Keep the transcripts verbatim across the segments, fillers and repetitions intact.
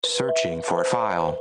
Searching for a file.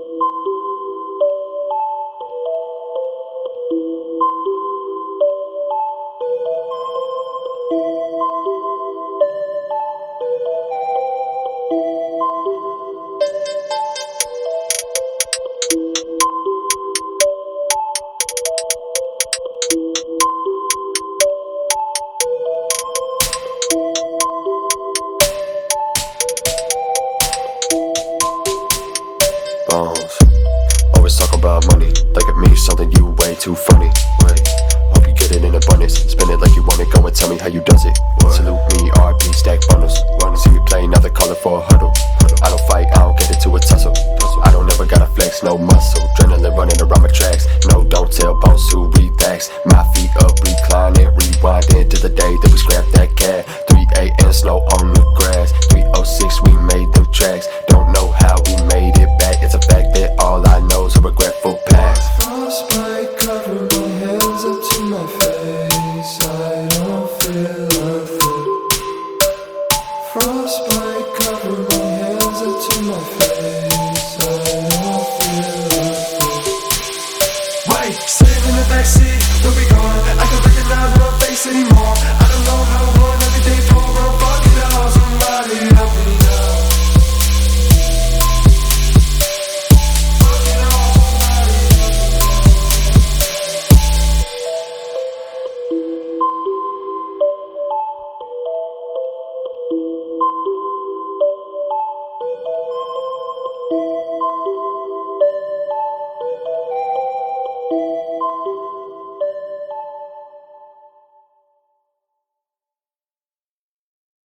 Bones. Always talk about money, like it means something you way too funny. Wait, hope you get it in abundance. Spend it like you want it, go and tell me how you does it. Salute me, R I P stack bundles. See me play, now they call it for a